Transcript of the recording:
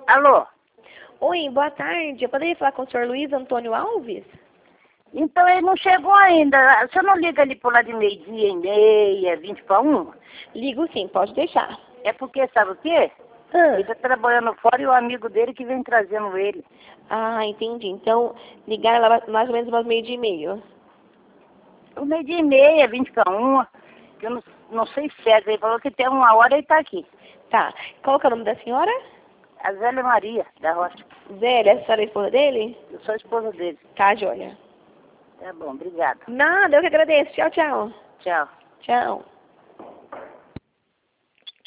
Alô? Oi, boa tarde. Eu poderia falar com o senhor Luiz Antônio Alves? Então ele não chegou ainda. Você não liga ali por lá de meio-dia e meia, 20 para 1? Ligo sim, pode deixar. É porque, sabe o quê? Ah, Ele tá trabalhando fora e o amigo dele que vem trazendo ele. entendi. Então, ligar lá mais ou menos umas meio-dia e meio. O meio-dia e meia, 20 para 1, que eu não sei certo. Ele falou que tem uma hora ele tá aqui. Tá. Qual que é o nome da senhora? A Zélia Maria, da Rocha. Zélia, a senhora é a esposa dele? Eu sou a esposa dele. Tá, joia. Tá bom, obrigado. Nada, eu que agradeço. Tchau, tchau. Tchau. Tchau.